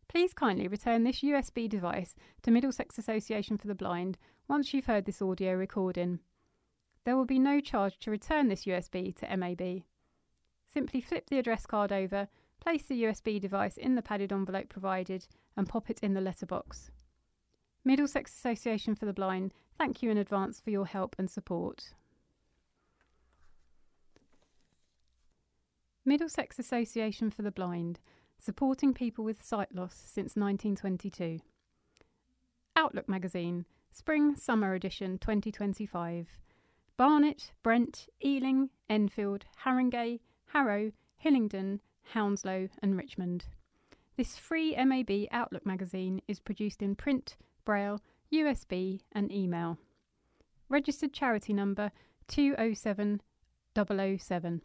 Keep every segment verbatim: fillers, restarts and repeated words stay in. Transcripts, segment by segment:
Please kindly return this U S B device to Middlesex Association for the Blind once you've heard this audio recording. There will be no charge to return this U S B to M A B. Simply flip the address card over, place the U S B device in the padded envelope provided and pop it in the letterbox. Middlesex Association for the Blind, thank you in advance for your help and support. Middlesex Association for the Blind, supporting people with sight loss since nineteen twenty-two. Outlook Magazine, Spring Summer Edition twenty twenty-five. Barnet, Brent, Ealing, Enfield, Haringey, Harrow, Hillingdon, Hounslow and Richmond. This free M A B Outlook magazine is produced in print, braille, U S B and email. Registered charity number two oh seven double oh seven.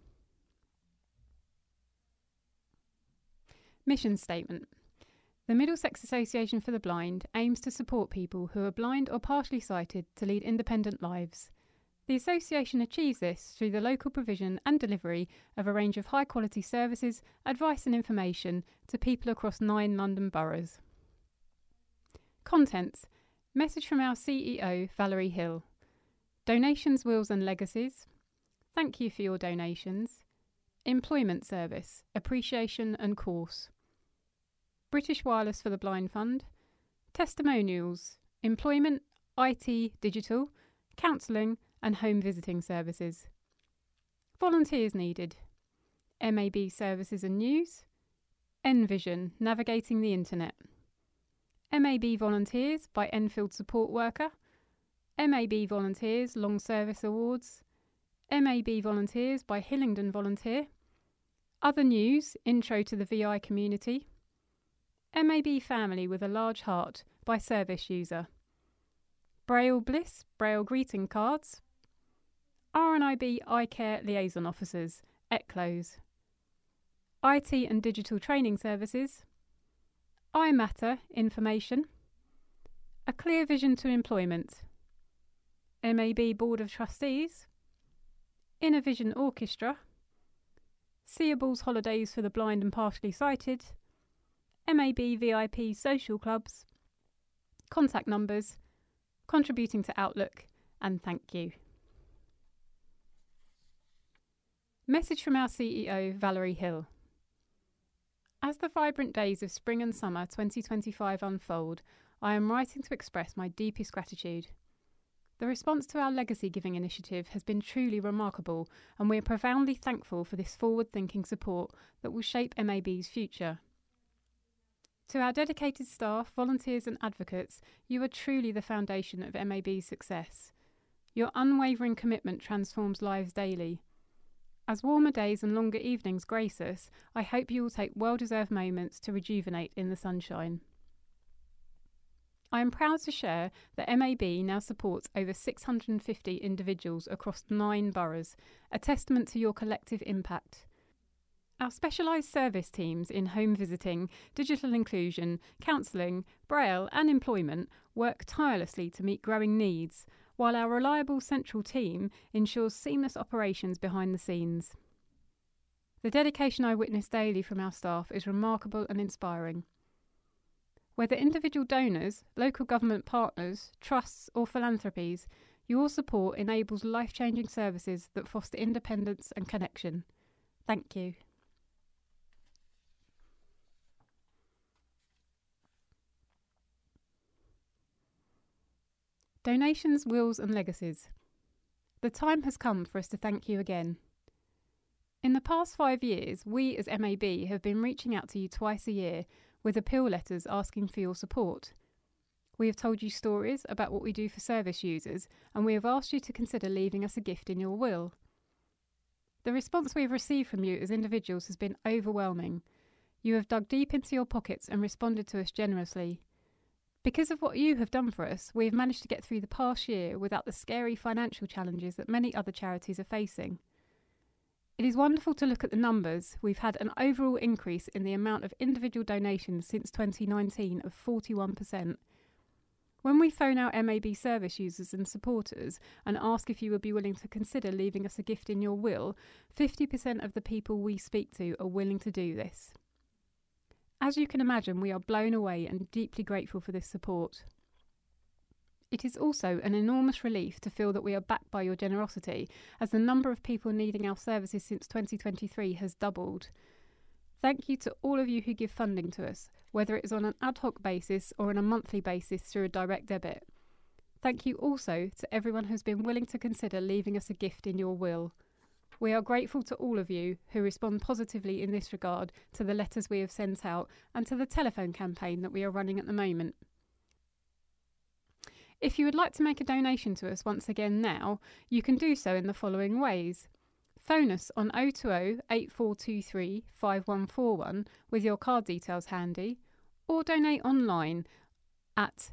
Mission Statement. The Middlesex Association for the Blind aims to support people who are blind or partially sighted to lead independent lives. The association achieves this through the local provision and delivery of a range of high-quality services, advice and information to people across nine London boroughs. Contents. Message from our C E O, Valerie Hill. Donations, wills and legacies. Thank you for your donations. Employment service, appreciation and course. British Wireless for the Blind Fund. Testimonials, employment, I T, digital, counselling and home visiting services. Volunteers needed. M A B services and news. Envision, navigating the internet. M A B volunteers by Enfield support worker. M A B volunteers long service awards. M A B volunteers by Hillingdon volunteer. Other news, intro to the V I community. M A B family with a large heart by service user. Braille Bliss, Braille greeting cards. R N I B Eye Care Liaison Officers, E C L Os. I T and Digital Training Services. iMatter, Information. A Clear Vision to Employment. M A B Board of Trustees. Inner Vision Orchestra. Seeables Holidays for the Blind and Partially Sighted. M A B V I P Social Clubs. Contact numbers. Contributing to Outlook, and thank you. Message from our C E O, Valerie Hill. As the vibrant days of spring and summer twenty twenty-five unfold, I am writing to express my deepest gratitude. The response to our legacy giving initiative has been truly remarkable, and we are profoundly thankful for this forward-thinking support that will shape M A B's future. To our dedicated staff, volunteers and advocates, you are truly the foundation of M A B's success. Your unwavering commitment transforms lives daily. As warmer days and longer evenings grace us, I hope you will take well-deserved moments to rejuvenate in the sunshine. I am proud to share that M A B now supports over six hundred fifty individuals across nine boroughs, a testament to your collective impact. Our specialised service teams in home visiting, digital inclusion, counselling, braille and employment work tirelessly to meet growing needs, while our reliable central team ensures seamless operations behind the scenes. The dedication I witness daily from our staff is remarkable and inspiring. Whether individual donors, local government partners, trusts or philanthropies, your support enables life-changing services that foster independence and connection. Thank you. Donations, wills and legacies. The time has come for us to thank you again. In the past five years, we as M A B have been reaching out to you twice a year with appeal letters asking for your support. We have told you stories about what we do for service users, and we have asked you to consider leaving us a gift in your will. The response we have received from you as individuals has been overwhelming. You have dug deep into your pockets and responded to us generously. Because of what you have done for us, we have managed to get through the past year without the scary financial challenges that many other charities are facing. It is wonderful to look at the numbers. We've had an overall increase in the amount of individual donations since twenty nineteen of forty-one percent. When we phone our M A B service users and supporters and ask if you would be willing to consider leaving us a gift in your will, fifty percent of the people we speak to are willing to do this. As you can imagine, we are blown away and deeply grateful for this support. It is also an enormous relief to feel that we are backed by your generosity, as the number of people needing our services since twenty twenty-three has doubled. Thank you to all of you who give funding to us, whether it is on an ad hoc basis or on a monthly basis through a direct debit. Thank you also to everyone who has been willing to consider leaving us a gift in your will. We are grateful to all of you who respond positively in this regard to the letters we have sent out and to the telephone campaign that we are running at the moment. If you would like to make a donation to us once again now, you can do so in the following ways. Phone us on oh two oh, eight four two three, five one four one with your card details handy, or donate online at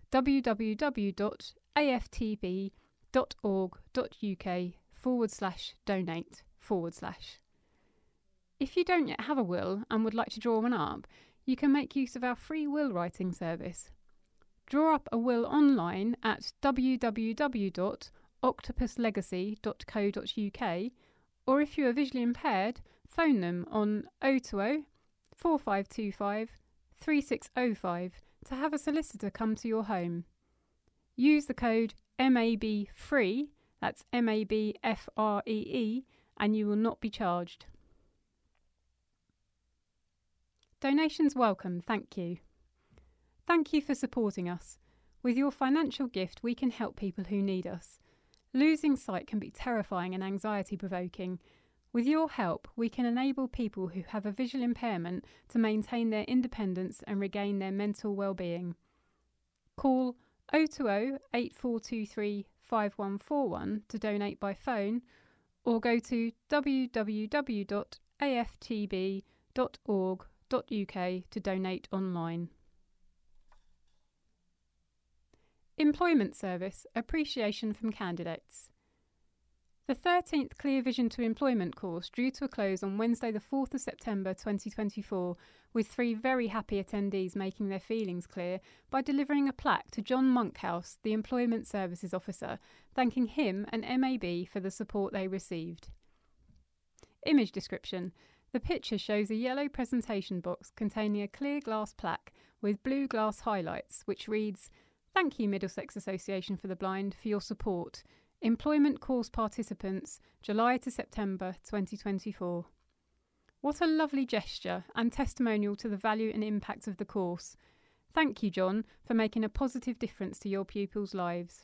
www.aftb.org.uk forward slash donate forward slash. If you don't yet have a will and would like to draw one up, you can make use of our free will writing service. Draw up a will online at w w w dot octopus legacy dot co dot u k, or if you are visually impaired, phone them on oh two oh, four five two five, three six oh five to have a solicitor come to your home. Use the code M A B FREE, that's M A B F R E E, and you will not be charged. Donations welcome, thank you. Thank you for supporting us. With your financial gift, we can help people who need us. Losing sight can be terrifying and anxiety-provoking. With your help, we can enable people who have a visual impairment to maintain their independence and regain their mental well-being. Call oh two oh, eight four two three, five one four one to donate by phone, or go to w w w dot a f t b dot org dot u k to donate online. Employment Service Appreciation from Candidates. The thirteenth Clear Vision to Employment course drew to a close on Wednesday the fourth of September twenty twenty-four, with three very happy attendees making their feelings clear by delivering a plaque to John Monkhouse, the Employment Services Officer, thanking him and M A B for the support they received. Image description. The picture shows a yellow presentation box containing a clear glass plaque with blue glass highlights, which reads, "Thank you Middlesex Association for the Blind for your support. Employment course participants, July to September twenty twenty-four. What a lovely gesture and testimonial to the value and impact of the course. Thank you, John, for making a positive difference to your pupils' lives.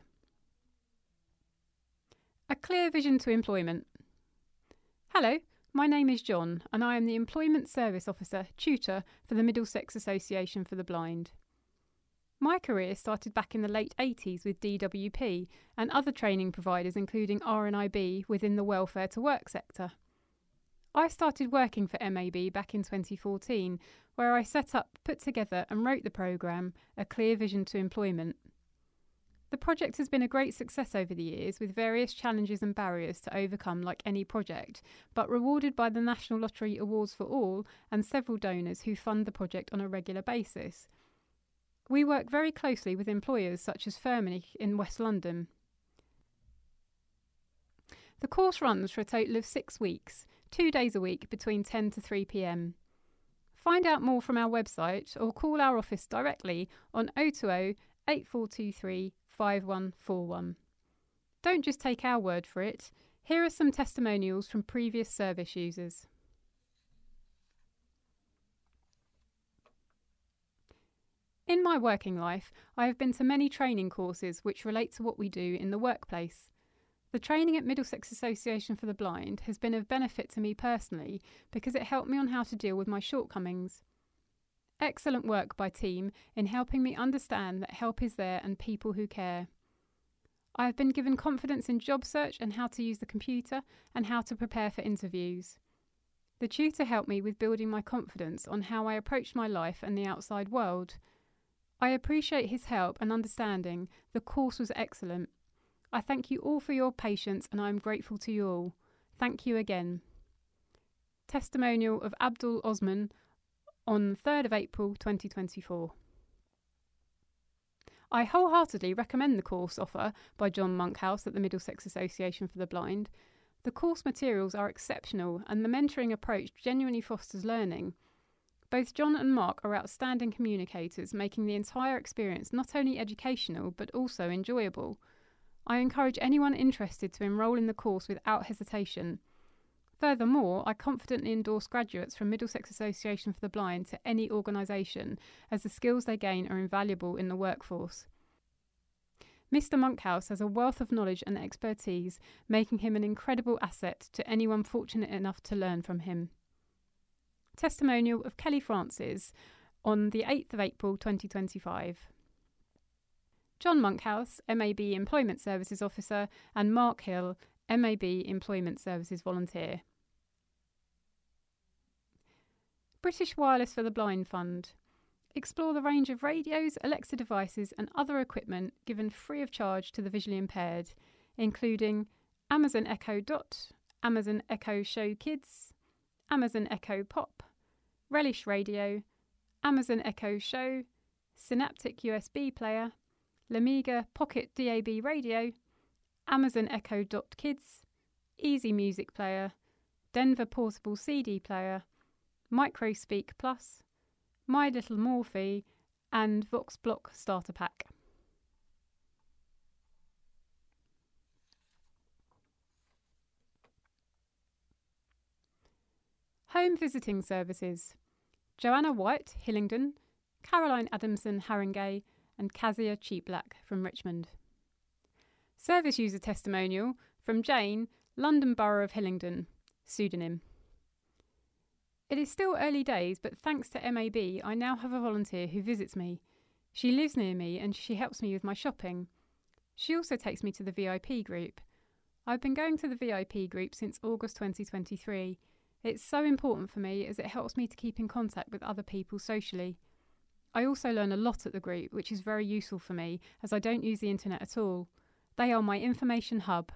A Clear Vision to Employment. Hello, my name is John and I am the Employment Service Officer, tutor for the Middlesex Association for the Blind. My career started back in the late eighties with D W P and other training providers including R N I B within the welfare to work sector. I started working for M A B back in twenty fourteen, where I set up, put together and wrote the programme A Clear Vision to Employment. The project has been a great success over the years with various challenges and barriers to overcome like any project, but rewarded by the National Lottery Awards for All and several donors who fund the project on a regular basis. We work very closely with employers such as Firmenich in West London. The course runs for a total of six weeks, two days a week between ten to three p m. Find out more from our website or call our office directly on oh two oh, eight four two three, five one four one. Don't just take our word for it. Here are some testimonials from previous service users. In my working life, I have been to many training courses which relate to what we do in the workplace. The training at Middlesex Association for the Blind has been of benefit to me personally because it helped me on how to deal with my shortcomings. Excellent work by team in helping me understand that help is there and people who care. I have been given confidence in job search and how to use the computer and how to prepare for interviews. The tutor helped me with building my confidence on how I approach my life and the outside world. I appreciate his help and understanding. The course was excellent. I thank you all for your patience and I am grateful to you all. Thank you again. Testimonial of Abdul Osman on the third of April twenty twenty-four. I wholeheartedly recommend the course offer by John Monkhouse at the Middlesex Association for the Blind. The course materials are exceptional and the mentoring approach genuinely fosters learning. Both John and Mark are outstanding communicators, making the entire experience not only educational but also enjoyable. I encourage anyone interested to enrol in the course without hesitation. Furthermore, I confidently endorse graduates from Middlesex Association for the Blind to any organisation, as the skills they gain are invaluable in the workforce. Mister Monkhouse has a wealth of knowledge and expertise, making him an incredible asset to anyone fortunate enough to learn from him. Testimonial of Kelly Francis on the eighth of April twenty twenty-five. John Monkhouse, M A B Employment Services Officer, and Mark Hill, M A B Employment Services Volunteer. British Wireless for the Blind Fund. Explore the range of radios, Alexa devices and other equipment given free of charge to the visually impaired, including Amazon Echo Dot, Amazon Echo Show Kids, Amazon Echo Pop, Relish Radio, Amazon Echo Show, Synaptic U S B Player, Lamiga Pocket D A B Radio, Amazon Echo Dot Kids, Easy Music Player, Denver Portable C D Player, Microspeak Plus, My Little Morphe, and VoxBlock Starter Pack. Home Visiting Services. Joanna White, Hillingdon, Caroline Adamson, Haringey, and Kazia Cheaplack from Richmond. Service user testimonial from Jane, London Borough of Hillingdon, pseudonym. It is still early days, but thanks to M A B, I now have a volunteer who visits me. She lives near me and she helps me with my shopping. She also takes me to the V I P group. I've been going to the V I P group since August twenty twenty-three. It's so important for me as it helps me to keep in contact with other people socially. I also learn a lot at the group, which is very useful for me as I don't use the internet at all. They are my information hub.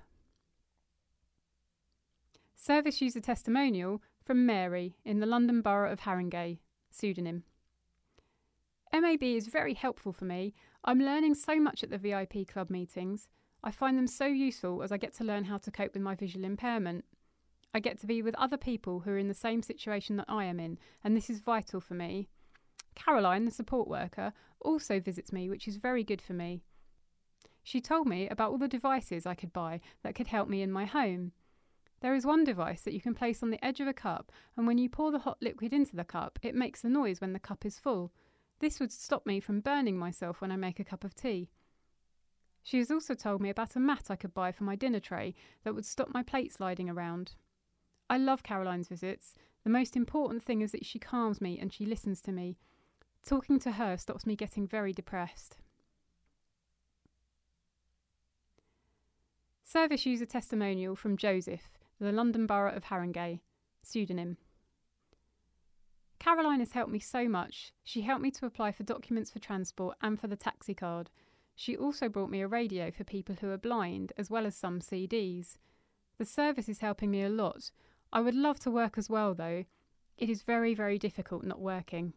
Service user testimonial from Mary in the London Borough of Haringey, pseudonym. M A B is very helpful for me. I'm learning so much at the V I P club meetings. I find them so useful as I get to learn how to cope with my visual impairment. I get to be with other people who are in the same situation that I am in, and this is vital for me. Caroline, the support worker, also visits me, which is very good for me. She told me about all the devices I could buy that could help me in my home. There is one device that you can place on the edge of a cup, and when you pour the hot liquid into the cup, it makes a noise when the cup is full. This would stop me from burning myself when I make a cup of tea. She has also told me about a mat I could buy for my dinner tray that would stop my plate sliding around. I love Caroline's visits. The most important thing is that she calms me and she listens to me. Talking to her stops me getting very depressed. Service user testimonial from Joseph, the London Borough of Haringey, pseudonym. Caroline has helped me so much. She helped me to apply for documents for transport and for the taxi card. She also brought me a radio for people who are blind, as well as some C Ds. The service is helping me a lot. I would love to work as well, though. It is very, very difficult not working.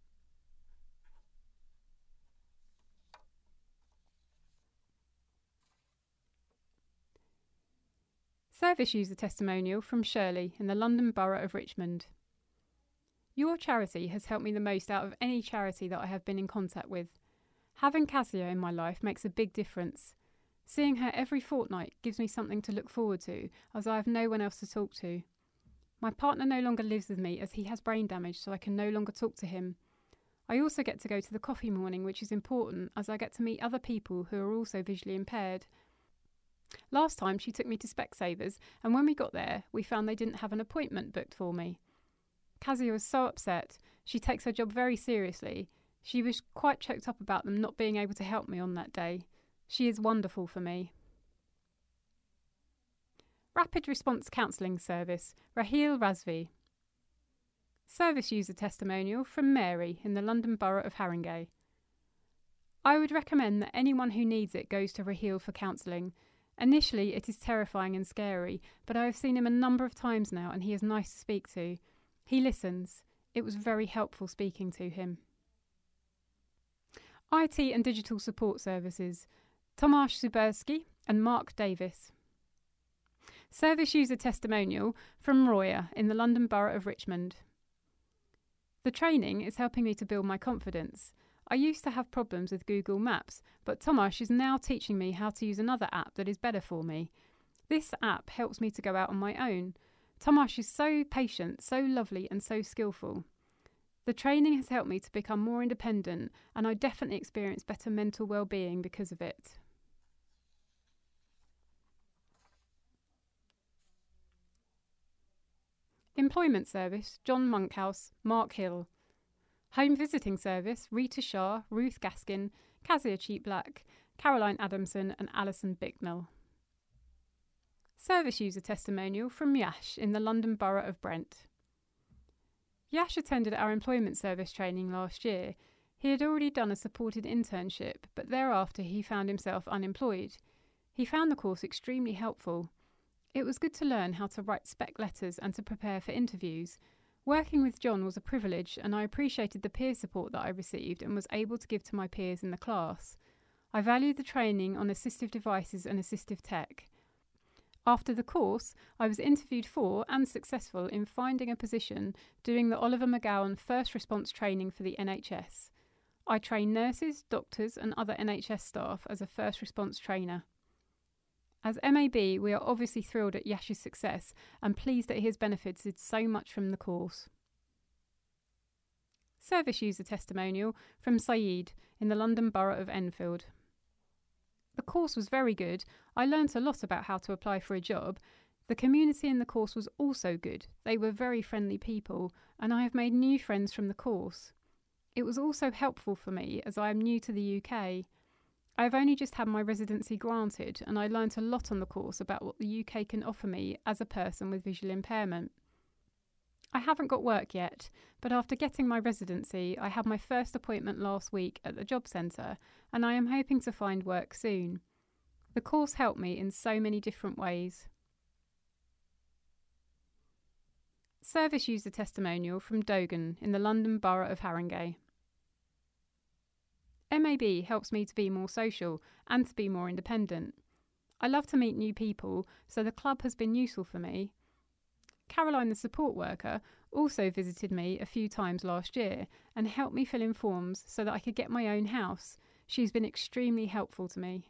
Service user testimonial from Shirley in the London Borough of Richmond. Your charity has helped me the most out of any charity that I have been in contact with. Having Cassia in my life makes a big difference. Seeing her every fortnight gives me something to look forward to, as I have no one else to talk to. My partner no longer lives with me as he has brain damage, so I can no longer talk to him. I also get to go to the coffee morning, which is important as I get to meet other people who are also visually impaired. Last time she took me to Specsavers, and when we got there, we found they didn't have an appointment booked for me. Cassia was so upset. She takes her job very seriously. She was quite choked up about them not being able to help me on that day. She is wonderful for me. Rapid Response Counselling Service, Raheel Razvi. Service user testimonial from Mary in the London Borough of Haringey. I would recommend that anyone who needs it goes to Raheel for counselling. Initially, it is terrifying and scary, but I have seen him a number of times now and he is nice to speak to. He listens. It was very helpful speaking to him. I T and Digital Support Services, Tomasz Suberski and Mark Davis. Service user testimonial from Roya in the London Borough of Richmond. The training is helping me to build my confidence. I used to have problems with Google Maps, but Tomasz is now teaching me how to use another app that is better for me. This app helps me to go out on my own. Tomasz is so patient, so lovely and so skillful. The training has helped me to become more independent, and I definitely experience better mental well-being because of it. Employment Service, John Monkhouse, Mark Hill. Home Visiting Service, Rita Shah, Ruth Gaskin, Kazia Cheap-Black, Caroline Adamson and Alison Bicknell. Service User Testimonial from Yash in the London Borough of Brent. Yash attended our employment service training last year. He had already done a supported internship, but thereafter he found himself unemployed. He found the course extremely helpful. It was good to learn how to write spec letters and to prepare for interviews. Working with John was a privilege, and I appreciated the peer support that I received and was able to give to my peers in the class. I valued the training on assistive devices and assistive tech. After the course, I was interviewed for and successful in finding a position doing the Oliver McGowan First Response Training for the N H S. I train nurses, doctors and other N H S staff as a first response trainer. As M A B, we are obviously thrilled at Yash's success and pleased that he has benefited so much from the course. Service User Testimonial from Saeed in the London Borough of Enfield. The course was very good. I learnt a lot about how to apply for a job. The community in the course was also good. They were very friendly people, and I have made new friends from the course. It was also helpful for me as I am new to the U K. I have only just had my residency granted, and I learnt a lot on the course about what the U K can offer me as a person with visual impairment. I haven't got work yet, but after getting my residency, I had my first appointment last week at the job centre, and I am hoping to find work soon. The course helped me in so many different ways. Service User Testimonial from Dogan in the London Borough of Haringey. M A B helps me to be more social and to be more independent. I love to meet new people, so the club has been useful for me. Caroline, the support worker, also visited me a few times last year and helped me fill in forms so that I could get my own house. She's been extremely helpful to me.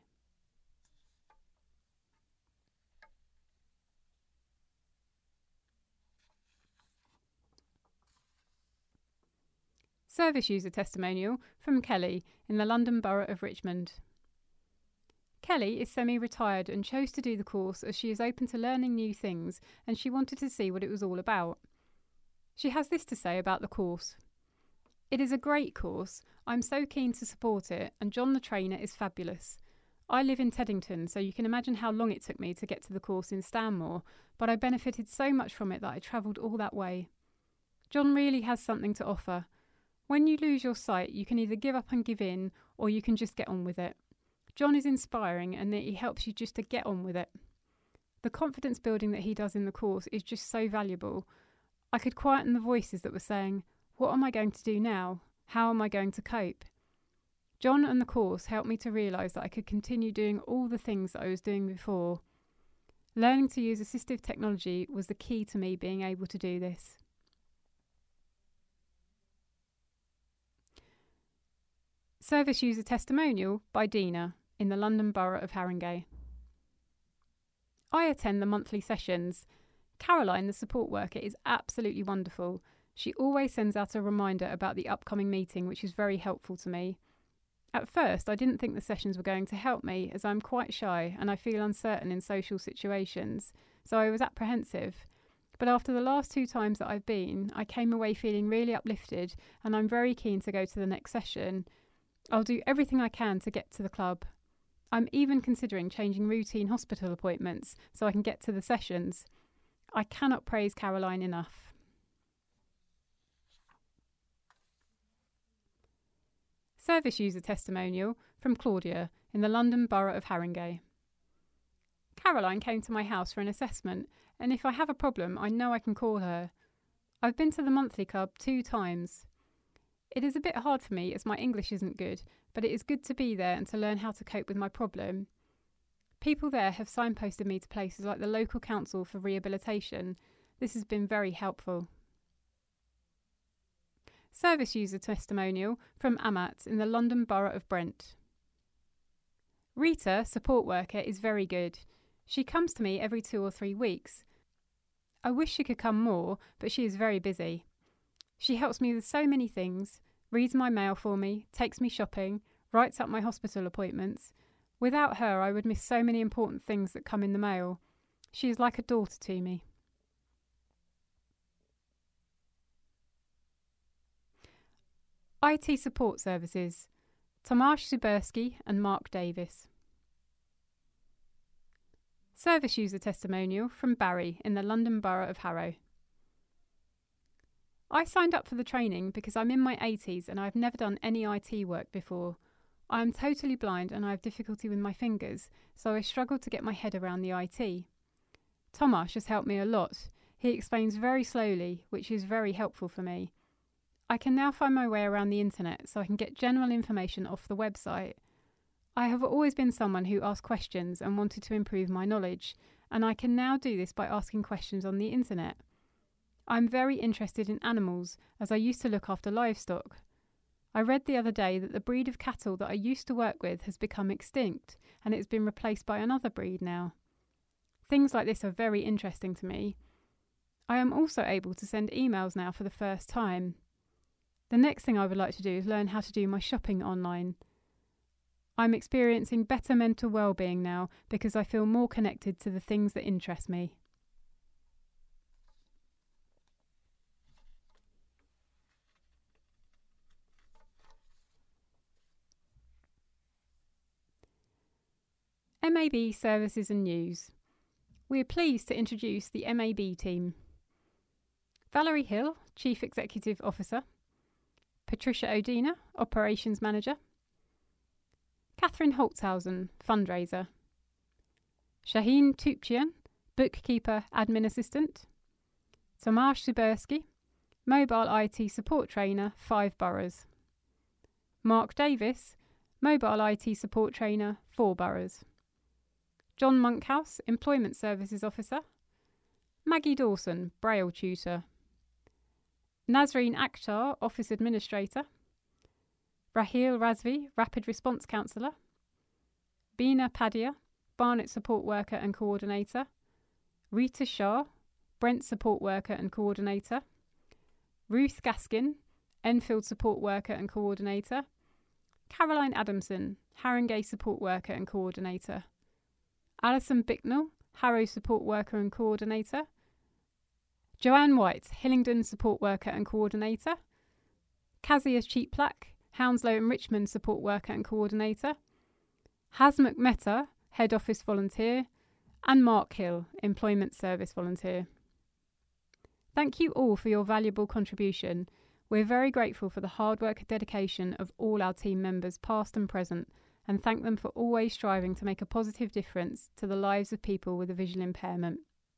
Service User Testimonial from Kelly in the London Borough of Richmond. Kelly is semi-retired and chose to do the course as she is open to learning new things and she wanted to see what it was all about. She has this to say about the course. It is a great course. I'm so keen to support it, and John the trainer is fabulous. I live in Teddington, so you can imagine how long it took me to get to the course in Stanmore, but I benefited so much from it that I travelled all that way. John really has something to offer. When you lose your sight, you can either give up and give in, or you can just get on with it. John is inspiring and that he helps you just to get on with it. The confidence building that he does in the course is just so valuable. I could quieten the voices that were saying, what am I going to do now? How am I going to cope? John and the course helped me to realise that I could continue doing all the things that I was doing before. Learning to use assistive technology was the key to me being able to do this. Service User Testimonial by Dina in the London Borough of Haringey. I attend the monthly sessions. Caroline, the support worker, is absolutely wonderful. She always sends out a reminder about the upcoming meeting, which is very helpful to me. At first, I didn't think the sessions were going to help me, as I'm quite shy and I feel uncertain in social situations, so I was apprehensive. But after the last two times that I've been, I came away feeling really uplifted, and I'm very keen to go to the next session. I'll do everything I can to get to the club. I'm even considering changing routine hospital appointments so I can get to the sessions. I cannot praise Caroline enough. Service User Testimonial from Claudia in the London Borough of Haringey. Caroline came to my house for an assessment, and if I have a problem, I know I can call her. I've been to the monthly club two times. It is a bit hard for me as my English isn't good, but it is good to be there and to learn how to cope with my problem. People there have signposted me to places like the local council for rehabilitation. This has been very helpful. Service user testimonial from Amat in the London Borough of Brent. Rita, support worker, is very good. She comes to me every two or three weeks. I wish she could come more, but she is very busy. She helps me with so many things, reads my mail for me, takes me shopping, writes up my hospital appointments. Without her, I would miss so many important things that come in the mail. She is like a daughter to me. I T support services. Tomasz Zuberski and Mark Davis. Service user testimonial from Barry in the London Borough of Harrow. I signed up for the training because I'm in my eighties and I've never done any I T work before. I am totally blind and I have difficulty with my fingers, so I struggle to get my head around the I T. Tomasz has helped me a lot. He explains very slowly, which is very helpful for me. I can now find my way around the internet so I can get general information off the website. I have always been someone who asked questions and wanted to improve my knowledge, and I can now do this by asking questions on the internet. I'm very interested in animals, as I used to look after livestock. I read the other day that the breed of cattle that I used to work with has become extinct, and it's been replaced by another breed now. Things like this are very interesting to me. I am also able to send emails now for the first time. The next thing I would like to do is learn how to do my shopping online. I'm experiencing better mental well-being now because I feel more connected to the things that interest me. M A B Services and News. We are pleased to introduce the M A B team. Valerie Hill, Chief Executive Officer. Patricia Odina, Operations Manager. Catherine Holtzhausen, Fundraiser. Shaheen Tupchian, Bookkeeper Admin Assistant. Tomasz Zuberski, Mobile I T Support Trainer, Five Boroughs. Mark Davis, Mobile I T Support Trainer, Four Boroughs. John Monkhouse, Employment Services Officer. Maggie Dawson, Braille Tutor. Nazreen Akhtar, Office Administrator. Raheel Razvi, Rapid Response Counsellor. Beena Padia, Barnet Support Worker and Coordinator. Rita Shah, Brent Support Worker and Coordinator. Ruth Gaskin, Enfield Support Worker and Coordinator. Caroline Adamson, Haringey Support Worker and Coordinator. Alison Bicknell, Harrow Support Worker and Coordinator. Joanne White, Hillingdon Support Worker and Coordinator. Kazia Cheaplak, Hounslow and Richmond Support Worker and Coordinator. Haz McMeta, Head Office Volunteer. And Mark Hill, Employment Service Volunteer. Thank you all for your valuable contribution. We're very grateful for the hard work and dedication of all our team members, past and present, and thank them for always striving to make a positive difference to the lives of people with a visual impairment.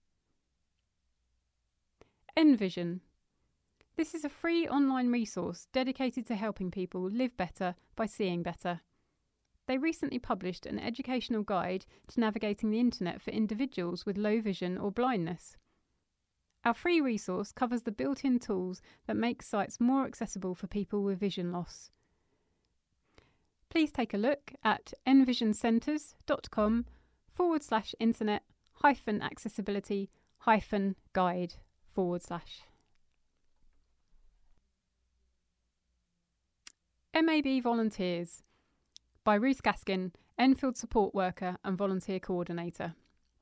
Envision. This is a free online resource dedicated to helping people live better by seeing better. They recently published an educational guide to navigating the internet for individuals with low vision or blindness. Our free resource covers the built-in tools that make sites more accessible for people with vision loss. Please take a look at envisioncenters.com forward slash internet hyphen accessibility hyphen guide forward slash. M A B Volunteers by Ruth Gaskin, Enfield Support Worker and Volunteer Coordinator.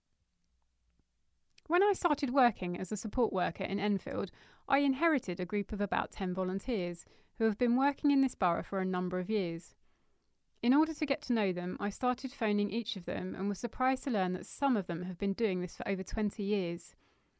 When I started working as a support worker in Enfield, I inherited a group of about ten volunteers who have been working in this borough for a number of years. In order to get to know them, I started phoning each of them and was surprised to learn that some of them have been doing this for over twenty years.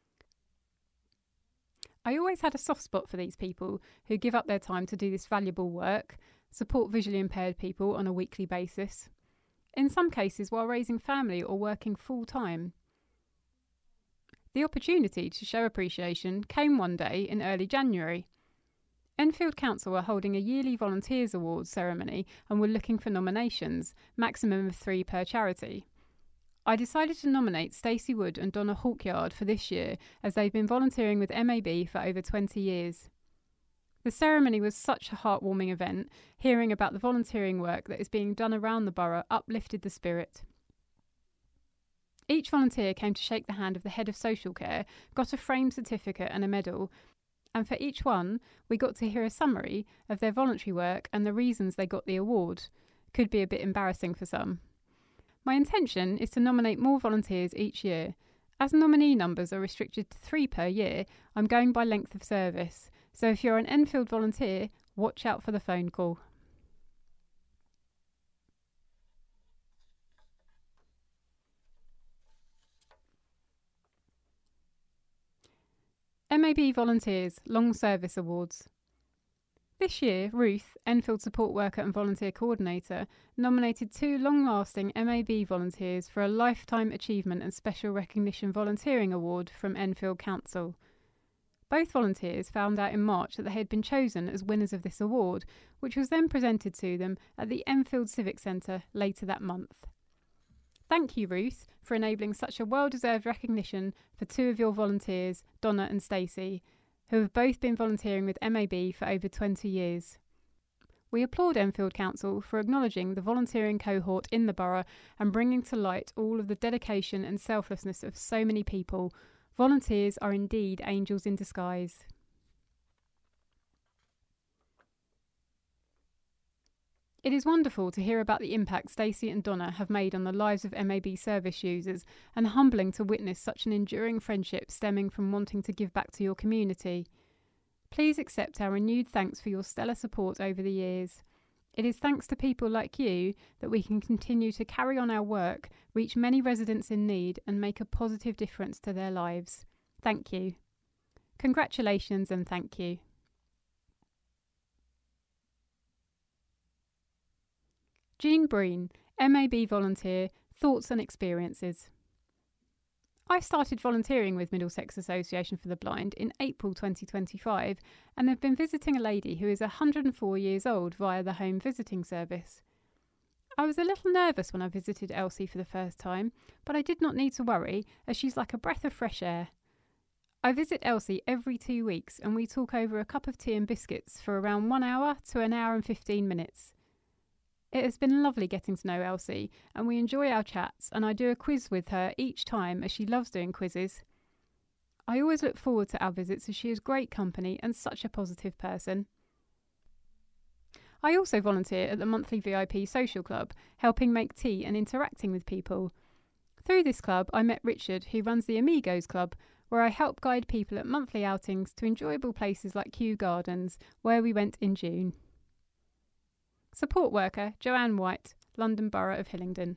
I always had a soft spot for these people who give up their time to do this valuable work, support visually impaired people on a weekly basis, in some cases while raising family or working full-time. The opportunity to show appreciation came one day in early January. Enfield Council were holding a yearly Volunteers Awards ceremony and were looking for nominations, maximum of three per charity. I decided to nominate Stacey Wood and Donna Hawkyard for this year as they've been volunteering with M A B for over twenty years. The ceremony was such a heartwarming event. Hearing about the volunteering work that is being done around the borough uplifted the spirit. Each volunteer came to shake the hand of the head of social care, got a framed certificate and a medal, and for each one we got to hear a summary of their voluntary work and the reasons they got the award. Could be a bit embarrassing for some. My intention is to nominate more volunteers each year. As nominee numbers are restricted to three per year, I'm going by length of service. So if you're an Enfield volunteer, watch out for the phone call. M A B Volunteers Long Service Awards. This year, Ruth, Enfield Support Worker and Volunteer Coordinator, nominated two long-lasting M A B volunteers for a Lifetime Achievement and Special Recognition Volunteering Award from Enfield Council. Both volunteers found out in March that they had been chosen as winners of this award, which was then presented to them at the Enfield Civic Centre later that month. Thank you, Ruth, for enabling such a well-deserved recognition for two of your volunteers, Donna and Stacey, who have both been volunteering with M A B for over twenty years. We applaud Enfield Council for acknowledging the volunteering cohort in the borough and bringing to light all of the dedication and selflessness of so many people. Volunteers are indeed angels in disguise. It is wonderful to hear about the impact Stacey and Donna have made on the lives of M A B service users, and humbling to witness such an enduring friendship stemming from wanting to give back to your community. Please accept our renewed thanks for your stellar support over the years. It is thanks to people like you that we can continue to carry on our work, reach many residents in need, and make a positive difference to their lives. Thank you. Congratulations and thank you. Jean Breen, M A B volunteer, thoughts and experiences. I started volunteering with Middlesex Association for the Blind in April twenty twenty-five and have been visiting a lady who is one hundred and four years old via the home visiting service. I was a little nervous when I visited Elsie for the first time, but I did not need to worry, as she's like a breath of fresh air. I visit Elsie every two weeks and we talk over a cup of tea and biscuits for around one hour to an hour and fifteen minutes. It has been lovely getting to know Elsie, and we enjoy our chats, and I do a quiz with her each time, as she loves doing quizzes. I always look forward to our visits, as she is great company and such a positive person. I also volunteer at the monthly V I P social club, helping make tea and interacting with people. Through this club, I met Richard, who runs the Amigos Club, where I help guide people at monthly outings to enjoyable places like Kew Gardens, where we went in June. Support worker Joanne White, London Borough of Hillingdon.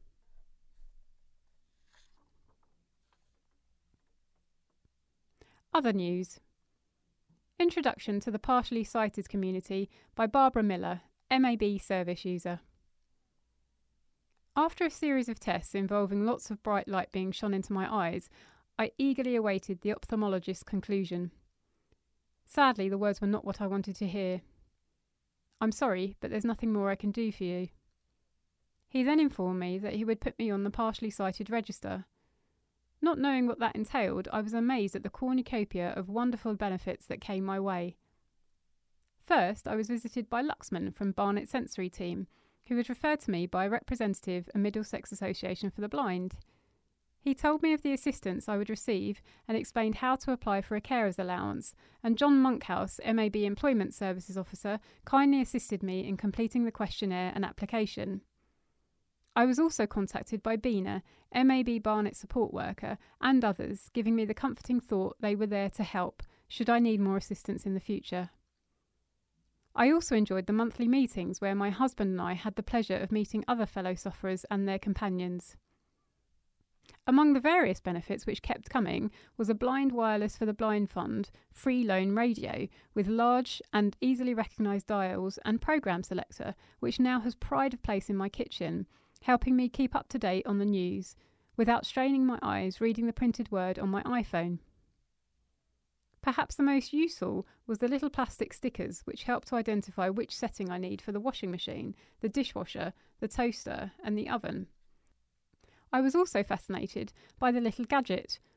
Other news. Introduction to the Partially Sighted Community by Barbara Miller, M A B service user. After a series of tests involving lots of bright light being shone into my eyes, I eagerly awaited the ophthalmologist's conclusion. Sadly, the words were not what I wanted to hear. I'm sorry, but there's nothing more I can do for you. He then informed me that he would put me on the partially sighted register. Not knowing what that entailed, I was amazed at the cornucopia of wonderful benefits that came my way. First, I was visited by Luxman from Barnet Sensory Team, who was referred to me by a representative of Middlesex Association for the Blind. He told me of the assistance I would receive and explained how to apply for a carer's allowance, and John Monkhouse, M A B Employment Services Officer, kindly assisted me in completing the questionnaire and application. I was also contacted by Bina, M A B Barnet support worker, and others, giving me the comforting thought they were there to help, should I need more assistance in the future. I also enjoyed the monthly meetings where my husband and I had the pleasure of meeting other fellow sufferers and their companions. Among the various benefits which kept coming was a Blind Wireless for the Blind Fund free loan radio with large and easily recognised dials and programme selector, which now has pride of place in my kitchen, helping me keep up to date on the news, without straining my eyes reading the printed word on my iPhone. Perhaps the most useful was the little plastic stickers which help to identify which setting I need for the washing machine, the dishwasher, the toaster and the oven. I was also fascinated by the little gadget,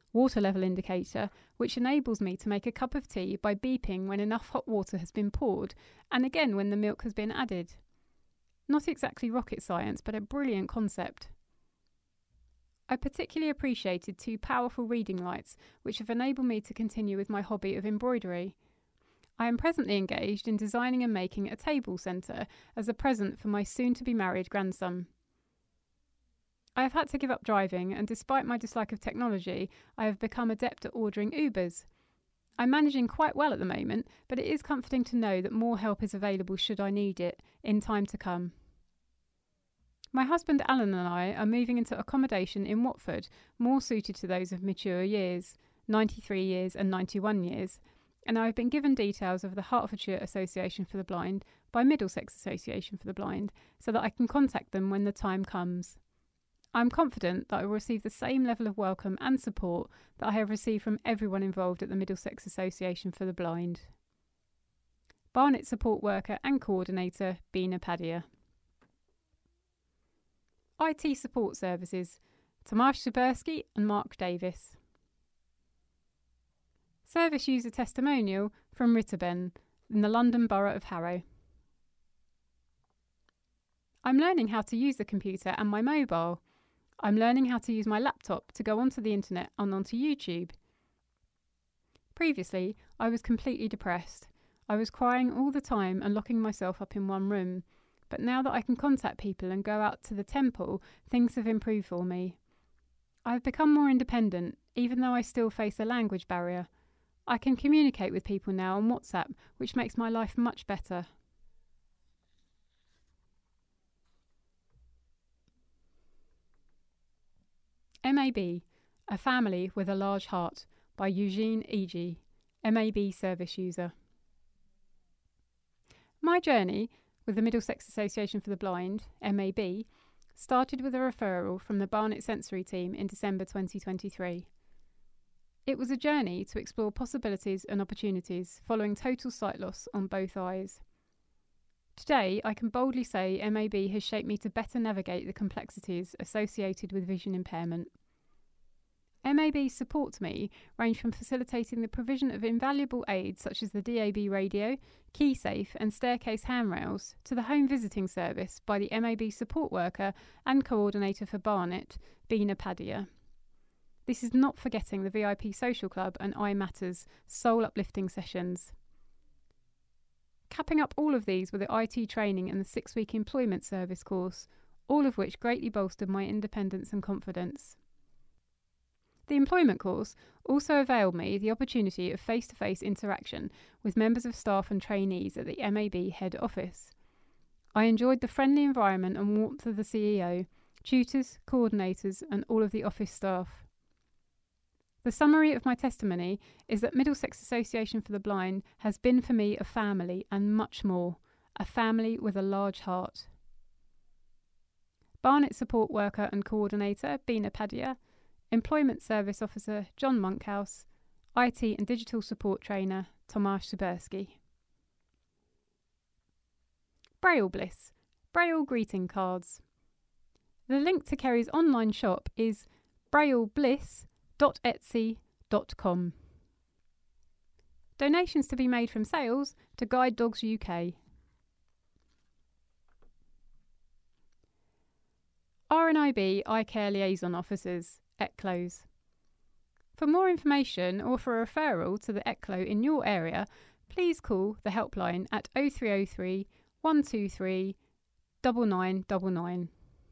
water level indicator, which enables me to make a cup of tea by beeping when enough hot water has been poured, and again when the milk has been added. Not exactly rocket science, but a brilliant concept. I particularly appreciated two powerful reading lights, which have enabled me to continue with my hobby of embroidery. I am presently engaged in designing and making a table centre as a present for my soon-to-be married grandson. I have had to give up driving, and despite my dislike of technology, I have become adept at ordering Ubers. I'm managing quite well at the moment, but it is comforting to know that more help is available should I need it in time to come. My husband Alan and I are moving into accommodation in Watford, more suited to those of mature years, ninety-three years and ninety-one years, and I have been given details of the Hertfordshire Association for the Blind by Middlesex Association for the Blind, so that I can contact them when the time comes. I am confident that I will receive the same level of welcome and support that I have received from everyone involved at the Middlesex Association for the Blind. Barnet Support Worker and Coordinator, Bina Padia. I T Support Services, Tomasz Szyberski and Mark Davis. Service User Testimonial from Ritterben in the London Borough of Harrow. I'm learning how to use the computer and my mobile. I'm learning how to use my laptop to go onto the internet and onto YouTube. Previously, I was completely depressed. I was crying all the time and locking myself up in one room. But now that I can contact people and go out to the temple, things have improved for me. I have become more independent, even though I still face a language barrier. I can communicate with people now on WhatsApp, which makes my life much better. M A B, A Family with a Large Heart, by Eugene Eg, M A B service user. My journey with the Middlesex Association for the Blind, M A B, started with a referral from the Barnet Sensory team in December twenty twenty-three. It was a journey to explore possibilities and opportunities following total sight loss on both eyes. Today, I can boldly say M A B has shaped me to better navigate the complexities associated with vision impairment. M A B's support to me range from facilitating the provision of invaluable aids such as the D A B radio, KeySafe and staircase handrails to the home visiting service by the M A B support worker and coordinator for Barnet, Bina Padia. This is not forgetting the V I P Social Club and iMatters soul uplifting sessions. Capping up all of these were the I T training and the six-week employment service course, all of which greatly bolstered my independence and confidence. The employment course also availed me the opportunity of face-to-face interaction with members of staff and trainees at the M A B head office. I enjoyed the friendly environment and warmth of the C E O, tutors, coordinators and all of the office staff. The summary of my testimony is that Middlesex Association for the Blind has been for me a family and much more, a family with a large heart. Barnet Support Worker and Coordinator, Bina Padia, Employment Service Officer, John Monkhouse, I T and Digital Support Trainer, Tomasz Szyberski. Braille Bliss, Braille Greeting Cards. The link to Kerry's online shop is braille bliss dot etsy dot com. Donations to be made from sales to Guide Dogs U K. R N I B Eye Care Liaison Officers, E C L Os. For more information or for a referral to the E C L O in your area, please call the helpline at oh three oh three, one two three, nine nine nine nine.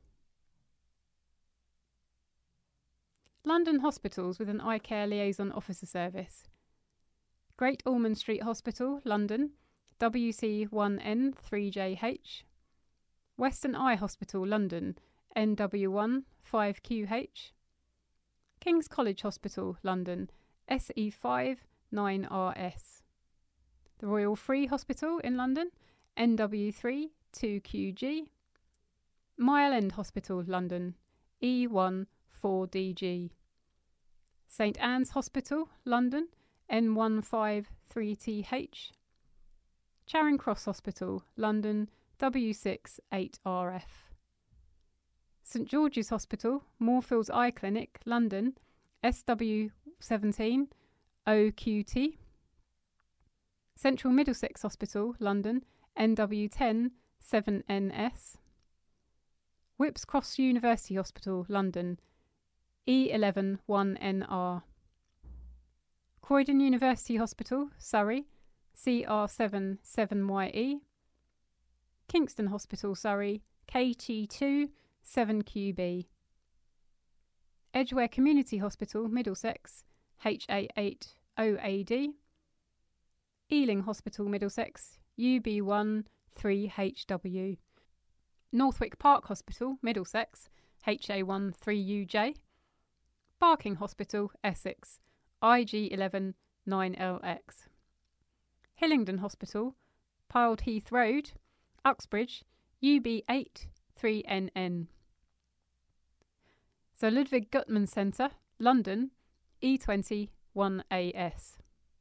London Hospitals with an Eye Care Liaison Officer service. Great Ormond Street Hospital, London, W C one N three J H. Western Eye Hospital, London, N W one five Q H. King's College Hospital, London, S E five nine R S. The Royal Free Hospital in London, N W three two Q G. Mile End Hospital, London, E one four D G. St Anne's Hospital, London, N one five three T H. Charing Cross Hospital, London, W six eight R F. St George's Hospital, Moorfields Eye Clinic, London, S W seventeen O Q T. Central Middlesex Hospital, London, N W ten seven N S. Whipps Cross University Hospital, London, E eleven one N R. Croydon University Hospital, Surrey, C R seven seven Y E. Kingston Hospital, Surrey, K T two seven Q B. Edgware Community Hospital, Middlesex, H A eight O A D. Ealing Hospital, Middlesex, U B one three H W. Northwick Park Hospital, Middlesex, H A one three U J. Barking Hospital, Essex, I G eleven nine L X. Hillingdon Hospital, Piled Heath Road, Uxbridge, U B eight three N N. Sir Ludwig Guttmann Centre, London, E twenty one A S.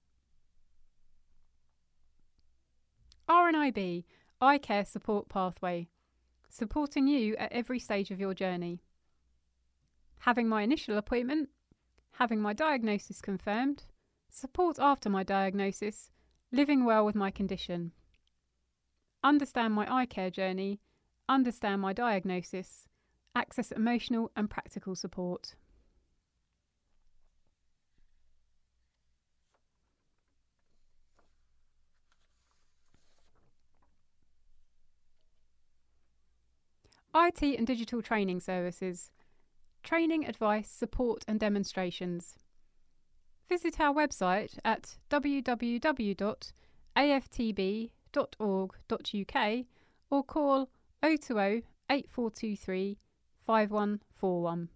R N I B, Eye Care Support Pathway, supporting you at every stage of your journey. Having my initial appointment, having my diagnosis confirmed, support after my diagnosis, living well with my condition. Understand my eye care journey, understand my diagnosis, access emotional and practical support. I T and digital training services. Training, advice, support and demonstrations. Visit our website at w w w dot a f t b dot org dot u k or call oh two oh, eight four two three, five one four one.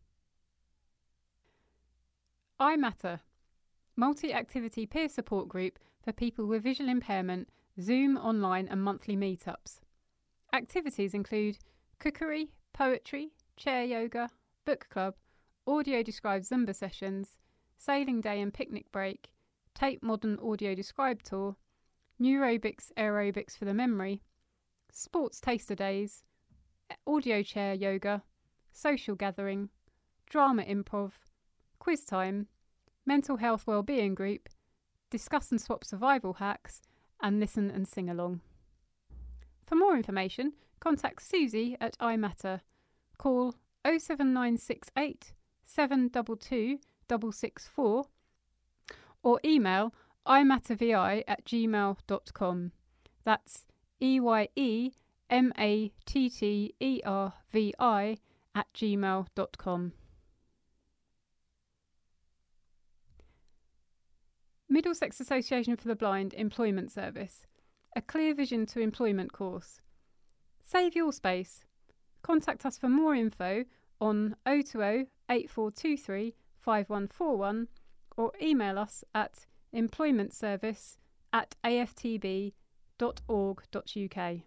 iMatter, multi-activity peer support group for people with visual impairment, Zoom, online and monthly meetups. Activities include cookery, poetry, chair yoga, book club, audio-described Zumba sessions, sailing day and picnic break, Tape Modern audio described tour, neurobics aerobics for the memory, sports taster days, audio chair yoga, social gathering, drama improv, quiz time, mental health wellbeing group, discuss and swap survival hacks, and listen and sing along. For more information, contact Susie at iMatter. Call oh seven nine six eight, seven two two, six six four or email imattervi at gmail dot com. That's E Y E M A T T E R V I at gmail dot com. Middlesex Association for the Blind Employment Service, a Clear Vision to Employment course. Save your space. Contact us for more info on oh two oh, eight four two three, five one four one or email us at employmentservice at a f t b dot org dot u k.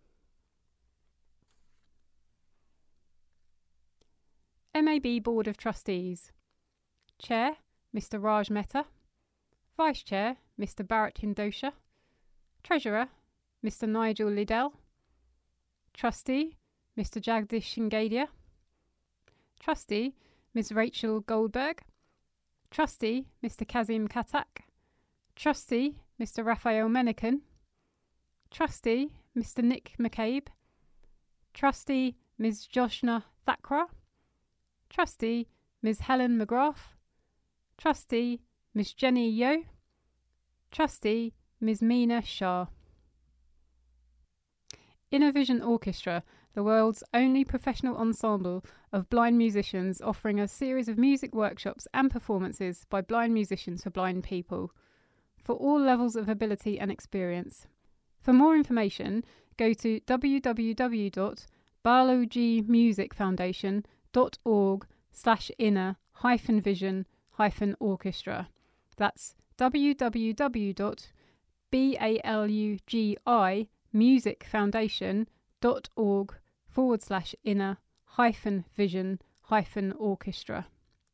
M A B Board of Trustees. Chair, Mister Raj Mehta. Vice Chair, Mister Bharat Hindosha. Treasurer, Mister Nigel Liddell. Trustee, Mister Jagdish Shingadia. Trustee, Miz Rachel Goldberg. Trustee, Mister Kazim Katak. Trustee, Mister Raphael Menniken. Trustee, Mister Nick McCabe. Trustee, Miz Joshna Thakra. Trustee, Miz Helen McGrath. Trustee, Miz Jenny Yo. Trustee, Miz Meena Shah. Inner Vision Orchestra, the world's only professional ensemble of blind musicians offering a series of music workshops and performances by blind musicians for blind people, for all levels of ability and experience. For more information, go to w w w dot baloji music foundation dot org slash inner hyphen vision hyphen orchestra. That's w w w dot balugi musicfoundation dot org forward slash inner hyphen vision hyphen orchestra.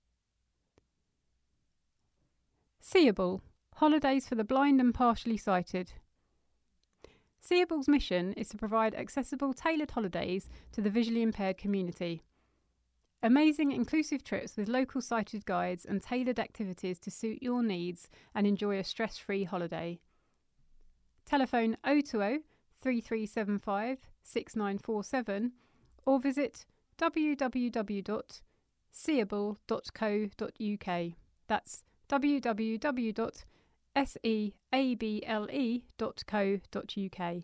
Seeable, holidays for the blind and partially sighted. Seeable's mission is to provide accessible, tailored holidays to the visually impaired community. Amazing inclusive trips with local sighted guides and tailored activities to suit your needs and enjoy a stress-free holiday. Telephone oh two oh, three three seven five, six nine four seven or visit w w w dot seeable dot co dot u k. That's w w w dot seable dot co dot u k.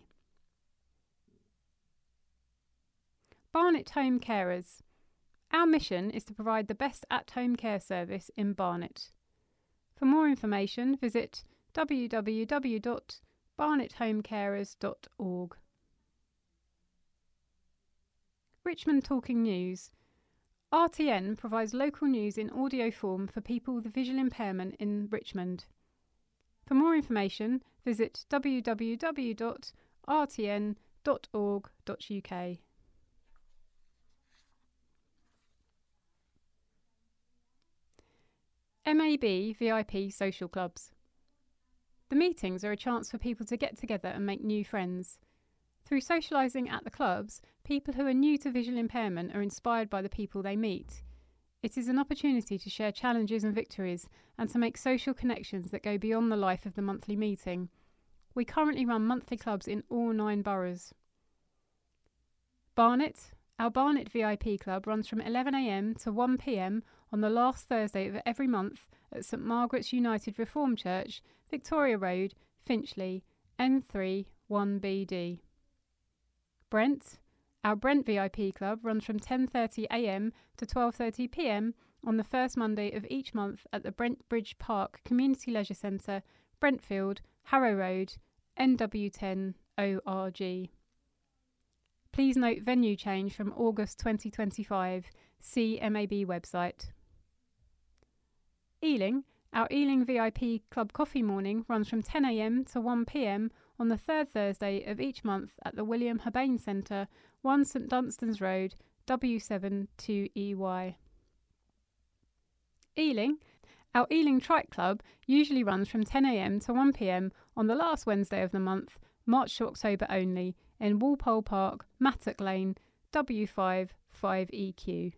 Barnet Home Carers. Our mission is to provide the best at-home care service in Barnet. For more information, visit w w w dot barnet home carers dot org. Richmond Talking News. R T N provides local news in audio form for people with visual impairment in Richmond. For more information, visit w w w dot r t n dot org dot u k. M A B V I P Social Clubs. The meetings are a chance for people to get together and make new friends. Through socialising at the clubs, people who are new to visual impairment are inspired by the people they meet. It is an opportunity to share challenges and victories and to make social connections that go beyond the life of the monthly meeting. We currently run monthly clubs in all nine boroughs. Barnet. Our Barnet V I P Club runs from eleven a m to one p m on the last Thursday of every month at St Margaret's United Reformed Church, Victoria Road, Finchley, N three one B D. Brent. Our Brent V I P Club runs from ten thirty a m to twelve thirty p m on the first Monday of each month at the Brent Bridge Park Community Leisure Centre, Brentfield, Harrow Road, N W ten O R G. Please note venue change from August twenty twenty-five. See M A B website. Ealing. Our Ealing V I P Club Coffee Morning runs from ten a m to one p m on the third Thursday of each month at the William Habane Centre, one St Dunstan's Road, W seven two E Y. Ealing. Our Ealing Trike Club usually runs from ten a m to one p m on the last Wednesday of the month, March to October only, in Walpole Park, Mattock Lane, W five five E Q.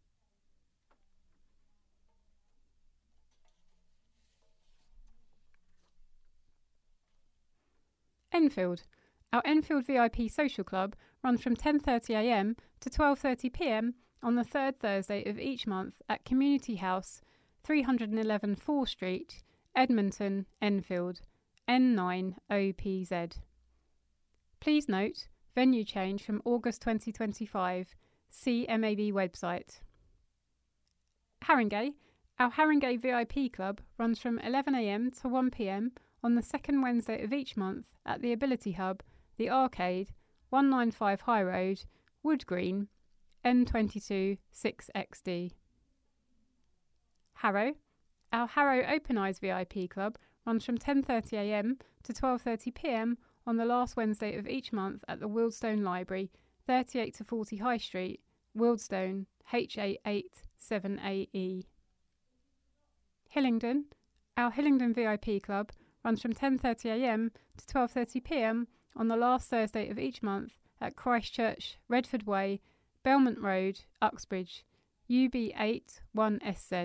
Enfield. Our Enfield V I P Social Club runs from ten thirty a m to twelve thirty p m on the third Thursday of each month at Community House, three eleven Fore Street, Edmonton, Enfield, N nine O P Z. Please note, venue change from August twenty twenty-five. See M A B website. Haringey. Our Haringey V I P Club runs from eleven a m to one p m on the second Wednesday of each month at the Ability Hub, the Arcade, one ninety-five High Road, Wood Green, N twenty-two six X D. Harrow. Our Harrow Open Eyes V I P Club runs from ten thirty a m to twelve thirty p m on the last Wednesday of each month at the Wildstone Library, thirty-eight to forty High Street, Wildstone, H A eight seven A E. Hillingdon. Our Hillingdon V I P Club runs from ten thirty a m to twelve thirty p m on the last Thursday of each month at Christchurch, Redford Way, Belmont Road, Uxbridge, U B eight one S Z.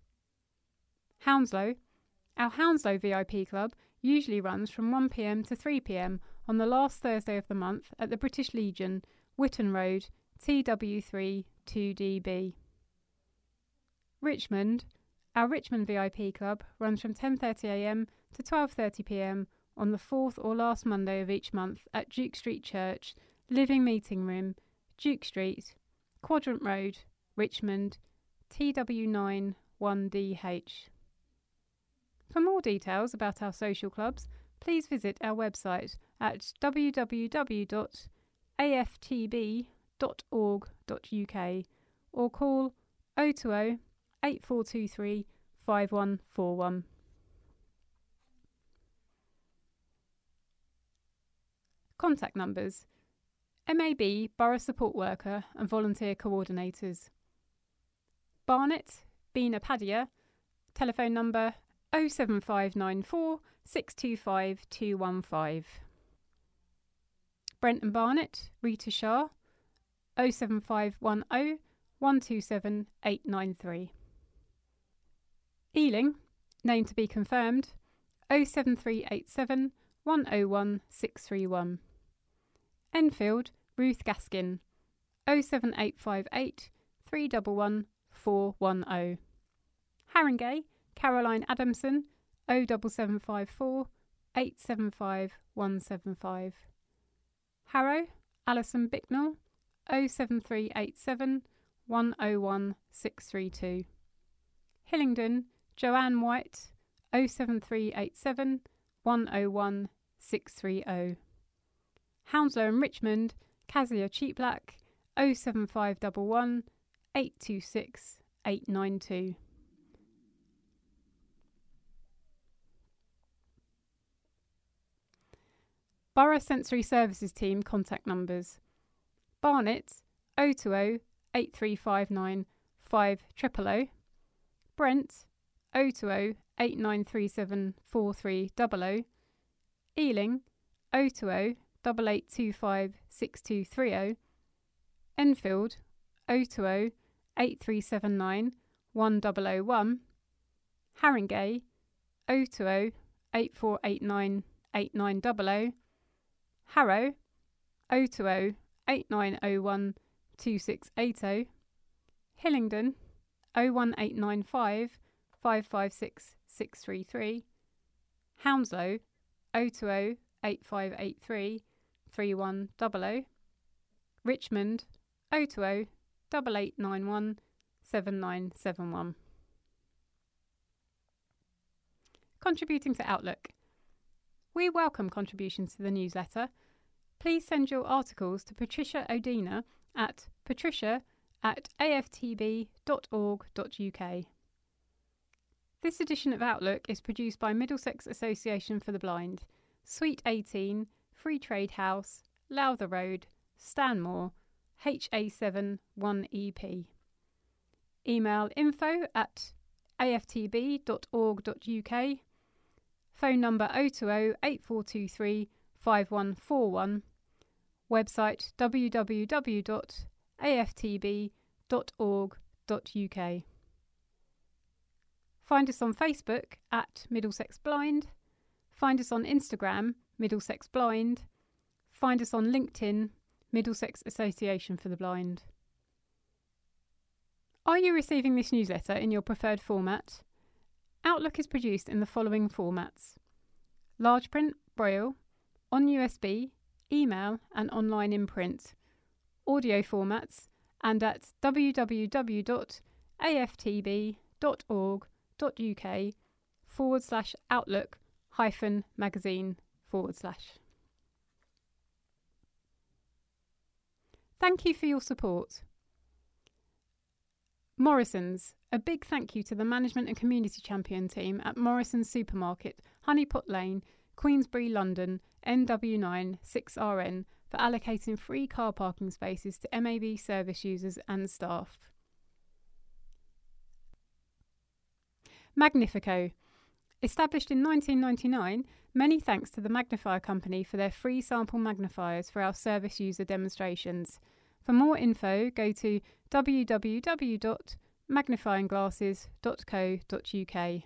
Hounslow. Our Hounslow V I P Club usually runs from one p m to three p m on the last Thursday of the month at the British Legion, Witton Road, T W three two D B. Richmond. Our Richmond V I P Club runs from ten thirty a m to twelve thirty p m on the fourth or last Monday of each month at Duke Street Church, Living Meeting Room, Duke Street, Quadrant Road, Richmond, T W nine one D H. For more details about our social clubs, please visit our website at w w w dot a f t b dot org dot u k or call oh two oh, eight four two three, five one four one. Contact numbers: M A B Borough Support Worker and Volunteer Coordinators. Barnet, Bina Padia, telephone number oh seven five nine four, six two five, two one five. Brent and Barnet, Rita Shah, oh seven five one oh, one two seven eight nine three. Ealing, name to be confirmed, oh seven three eight seven one oh one six three one. Enfield, Ruth Gaskin, oh seven eight five eight three one one four one oh. Haringey, Caroline Adamson, oh seven seven five four eight seven five one seven five. Harrow, Alison Bicknell, oh seven three eight seven one oh one six three two. Hillingdon, Joanne White, oh seven three eight seven one oh one six three oh. Hounslow and Richmond, Kazia Cheaplack, oh seven five one one eight two six eight nine two. Borough Sensory Services Team contact numbers: Barnet oh two oh eight three five nine five zero zero zero, Brent oh two oh eight nine three seven four three zero zero, Ealing oh two oh eight eight two five six two three oh, Enfield oh two oh eight three seven nine one zero zero one, Haringey oh two oh eight four eight nine eight nine zero zero, Harrow oh two oh eight nine oh one two six eight oh, Hillingdon oh one eight nine five five five six six three three, Hounslow oh two oh eight five eight three three one zero zero, Richmond oh two oh eight eight nine one seven nine seven one. Contributing to Outlook. We welcome contributions to the newsletter. Please send your articles to Patricia Odina at patricia at a f t b dot org dot u k. This edition of Outlook is produced by Middlesex Association for the Blind, Suite eighteen, Free Trade House, Lowther Road, Stanmore, H A seven one E P. Email info at a f t b dot org dot u k. Phone number oh two oh eight four two three five one four one. Website w w w dot a f t b dot org dot u k. Find us on Facebook at Middlesex Blind. Find us on Instagram, Middlesex Blind. Find us on LinkedIn, Middlesex Association for the Blind. Are you receiving this newsletter in your preferred format? Outlook is produced in the following formats: large print, Braille, on U S B, email and online in print, audio formats, and at w w w dot a f t b dot org dot u k forward slash outlook hyphen magazine forward slash. Thank you for your support. Morrison's. A big thank you to the Management and Community Champion team at Morrison's Supermarket, Honeypot Lane, Queensbury, London, N W nine six R N for allocating free car parking spaces to M A B service users and staff. Magnifico. Established in nineteen ninety-nine, many thanks to the Magnifier Company for their free sample magnifiers for our service user demonstrations. For more info, go to w w w dot magnifying glasses dot co dot u k.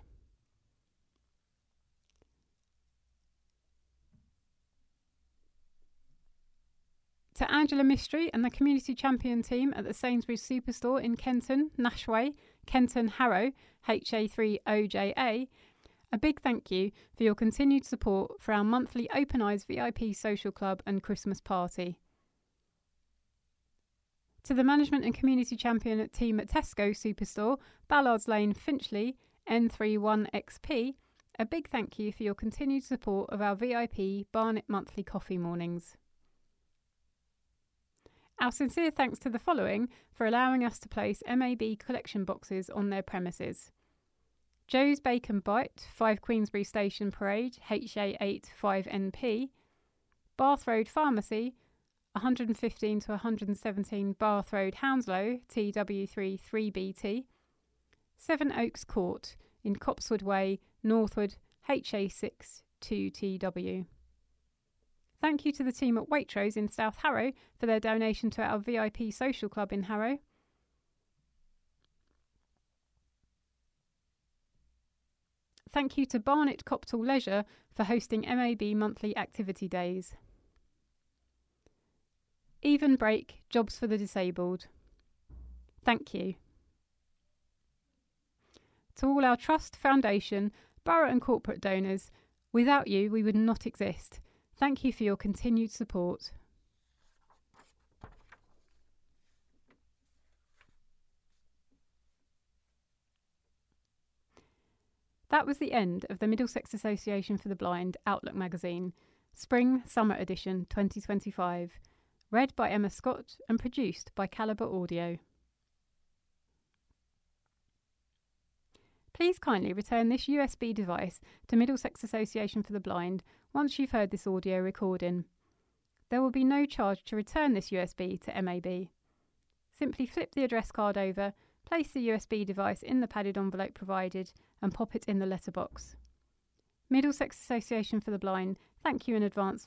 To Angela Mystery and the Community Champion team at the Sainsbury's Superstore in Kenton, Nashway, Kenton, Harrow, H A three O J A, a big thank you for your continued support for our monthly Open Eyes V I P social club and Christmas party. To the Management and Community Champion team at Tesco Superstore, Ballards Lane, Finchley, N three one X P, a big thank you for your continued support of our V I P Barnet monthly coffee mornings. Our sincere thanks to the following for allowing us to place M A B collection boxes on their premises: Joe's Bacon Bite, five Queensbury Station Parade, H A eight five N P, Bath Road Pharmacy, one fifteen to one seventeen Bath Road, Hounslow, T W three three B T, Seven Oaks Court in Copsewood Way, Northwood, H A six two T W. Thank you to the team at Waitrose in South Harrow for their donation to our V I P social club in Harrow. thank you to Barnet Coptal Leisure for hosting M A B monthly activity days. Even Break, Jobs for the Disabled. Thank you. To all our Trust, Foundation, Borough and corporate donors, without you we would not exist. Thank you for your continued support. That was the end of the Middlesex Association for the Blind Outlook magazine, Spring Summer Edition twenty twenty-five, read by Emma Scott and produced by Calibre Audio. Please kindly return this U S B device to Middlesex Association for the Blind once you've heard this audio recording. There will be no charge to return this U S B to M A B. Simply flip the address card over, place the U S B device in the padded envelope provided and pop it in the letterbox. Middlesex Association for the Blind, thank you in advance